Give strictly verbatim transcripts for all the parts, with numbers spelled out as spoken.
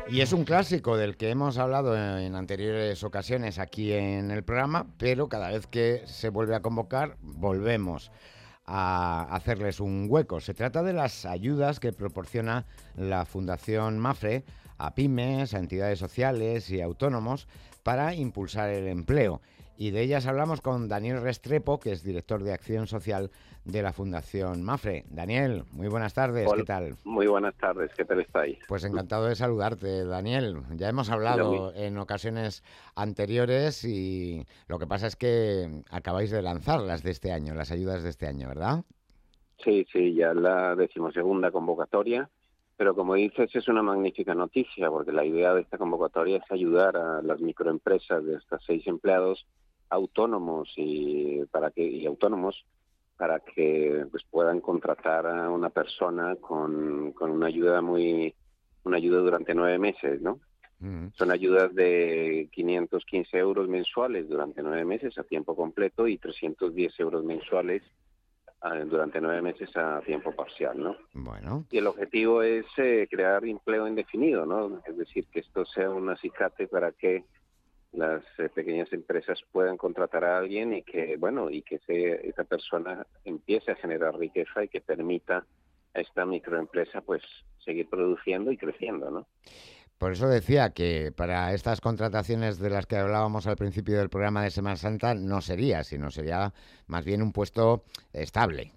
Y es un clásico del que hemos hablado en anteriores ocasiones aquí en el programa, pero cada vez que se vuelve a convocar, volvemos a hacerles un hueco. Se trata de las ayudas que proporciona la Fundación Mapfre a pymes, a entidades sociales y autónomos para impulsar el empleo. Y de ellas hablamos con Daniel Restrepo, que es director de Acción Social de la Fundación Mapfre. Daniel, muy buenas tardes, ¿qué Hola, tal? muy buenas tardes, ¿qué tal estáis? Pues encantado de saludarte, Daniel. Ya hemos Lo mi- hablado en ocasiones anteriores y lo que pasa es que acabáis de lanzar las de este año, las ayudas de este año, ¿verdad? Sí, sí, ya la decimosegunda convocatoria, pero como dices es una magnífica noticia porque la idea de esta convocatoria es ayudar a las microempresas de hasta seis empleados autónomos y para que y autónomos para que pues puedan contratar a una persona con, con una ayuda muy una ayuda durante nueve meses, ¿no? Mm. Son ayudas de quinientos quince euros mensuales durante nueve meses a tiempo completo y trescientos diez euros mensuales ah, durante nueve meses a tiempo parcial, ¿no? Bueno, Y el objetivo es eh, crear empleo indefinido, ¿no? Es decir, que esto sea un acicate para que las eh, pequeñas empresas puedan contratar a alguien y que, bueno, y que se, esa persona empiece a generar riqueza y que permita a esta microempresa, pues, seguir produciendo y creciendo, ¿no? por eso decía que para estas contrataciones de las que hablábamos al principio del programa de Semana Santa no sería, sino sería más bien un puesto estable.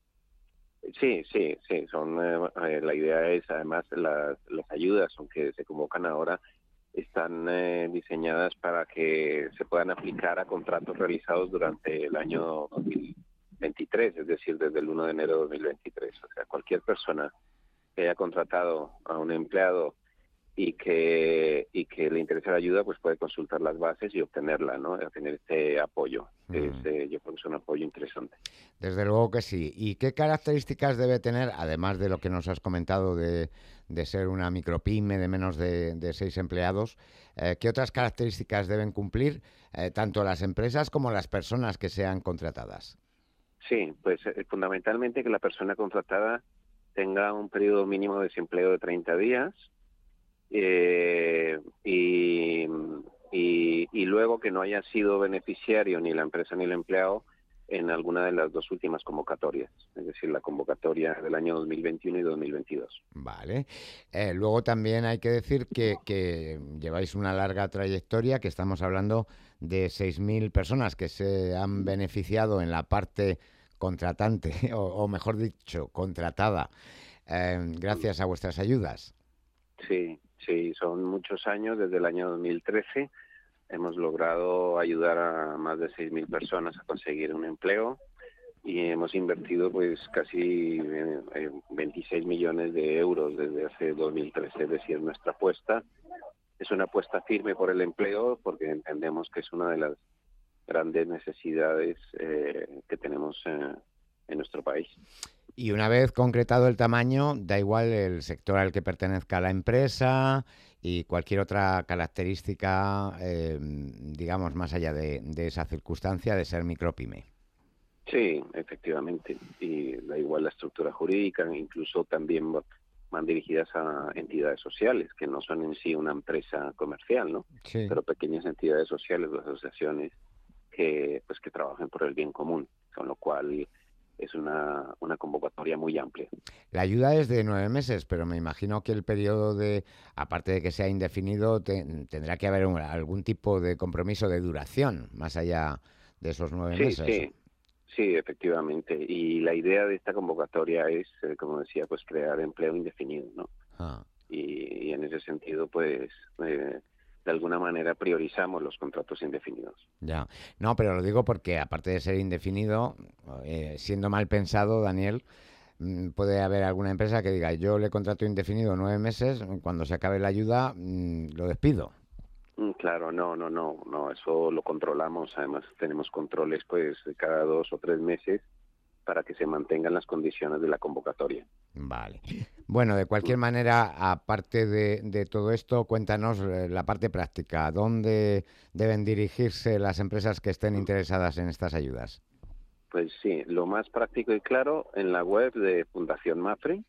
Sí, sí, sí. Son eh, eh, la idea es además las, las ayudas, aunque se convocan ahora, están eh, diseñadas para que se puedan aplicar a contratos realizados durante el año dos mil veintitrés, es decir, desde el uno de enero de dos mil veintitrés. O sea, cualquier persona que haya contratado a un empleado y que y que le interese la ayuda, pues puede consultar las bases y obtenerla, ¿no? Obtener este apoyo. Es, Mm. eh, yo creo que es un apoyo interesante. Desde luego que sí. ¿Y qué características debe tener, además de lo que nos has comentado de, de ser una micropyme de menos de, de seis empleados, eh, qué otras características deben cumplir eh, tanto las empresas como las personas que sean contratadas? Sí, pues eh, fundamentalmente que la persona contratada tenga un periodo mínimo de desempleo de treinta días eh, y, y, y luego que no haya sido beneficiario ni la empresa ni el empleado en alguna de las dos últimas convocatorias, es decir, la convocatoria del año dos mil veintiuno y dos mil veintidós. Vale. Eh, luego también hay que decir que, que lleváis una larga trayectoria, que estamos hablando de seis mil personas que se han beneficiado en la parte contratante, o, o mejor dicho, contratada, eh, gracias a vuestras ayudas. Sí, sí, son muchos años, desde el año dos mil trece hemos logrado ayudar a más de seis mil personas a conseguir un empleo y hemos invertido pues casi eh, eh, veintiséis millones de euros desde hace dos mil trece, es decir, nuestra apuesta es una apuesta firme por el empleo porque entendemos que es una de las grandes necesidades eh, que tenemos eh, en nuestro país. Y una vez concretado el tamaño, da igual el sector al que pertenezca la empresa y cualquier otra característica, eh, digamos, más allá de, de esa circunstancia de ser micropyme. Sí, efectivamente, y da igual la estructura jurídica, incluso también van dirigidas a entidades sociales, que no son en sí una empresa comercial, ¿no? Sí. Pero pequeñas entidades sociales o asociaciones que pues que trabajen por el bien común, con lo cual es una, una convocatoria muy amplia. La ayuda es de nueve meses, pero me imagino que el periodo de, aparte de que sea indefinido, te- tendrá que haber un- algún tipo de compromiso de duración, más allá de esos nueve Sí, meses. sí, sí, efectivamente. Y la idea de esta convocatoria es, eh, como decía, pues crear empleo indefinido, ¿no? Ah. Y, y en ese sentido, pues, eh, de alguna manera priorizamos los contratos indefinidos. Ya, no, pero lo digo porque aparte de ser indefinido, eh, siendo mal pensado, Daniel, mm, puede haber alguna empresa que diga, yo le contrato indefinido nueve meses, cuando se acabe la ayuda, mm, lo despido. Mm, Claro, no, no, no, no, eso lo controlamos. Además, tenemos controles, pues, de cada dos o tres meses para que se mantengan las condiciones de la convocatoria. Vale. Bueno, de cualquier Mm. manera, aparte de, de todo esto, cuéntanos eh, la parte práctica. ¿Dónde deben dirigirse las empresas que estén interesadas en estas ayudas? Pues sí, lo más práctico y claro en la web de Fundación Mapfre,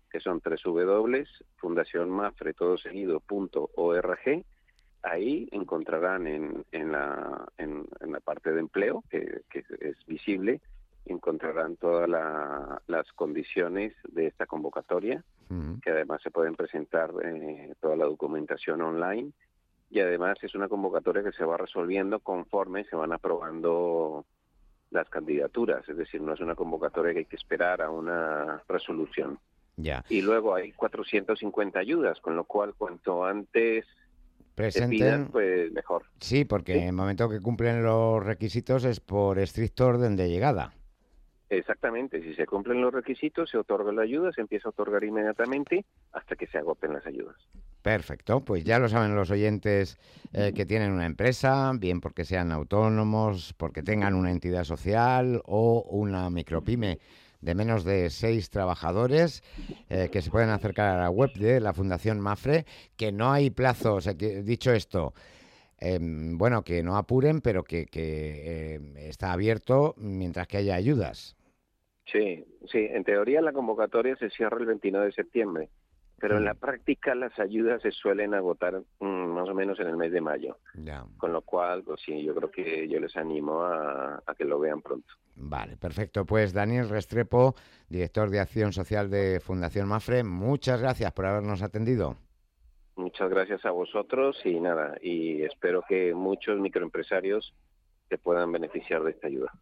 que son doble u doble u doble u punto fundación mafre todo seguido punto org. Ahí encontrarán en, en, la, en, en la parte de empleo, que, que es visible, encontrarán todas la, las condiciones de esta convocatoria, uh-huh. que además se pueden presentar eh, toda la documentación online, y además es una convocatoria que se va resolviendo conforme se van aprobando las candidaturas, es decir, no es una convocatoria que hay que esperar a una resolución. Ya. Y luego hay cuatrocientas cincuenta ayudas, con lo cual cuanto antes presenten, pidan, pues mejor. Sí, porque ¿Sí? en el momento que cumplen los requisitos es por estricto orden de llegada. Exactamente, si se cumplen los requisitos, se otorga la ayuda, se empieza a otorgar inmediatamente hasta que se agoten las ayudas. Perfecto, pues ya lo saben los oyentes eh, que tienen una empresa, bien porque sean autónomos, porque tengan una entidad social o una micropyme de menos de seis trabajadores, eh, que se pueden acercar a la web de la Fundación Mafre, que no hay plazos, eh, dicho esto, eh, bueno, que no apuren, pero que, que eh, está abierto mientras que haya ayudas. Sí, sí, en teoría la convocatoria se cierra el veintinueve de septiembre, pero mm. en la práctica las ayudas se suelen agotar mm, más o menos en el mes de mayo. Ya. Con lo cual, pues sí, yo creo que yo les animo a, a que lo vean pronto. Vale, perfecto. Pues Daniel Restrepo, director de Acción Social de Fundación Mafre, muchas gracias por habernos atendido. Muchas gracias a vosotros y nada, y espero que muchos microempresarios se puedan beneficiar de esta ayuda.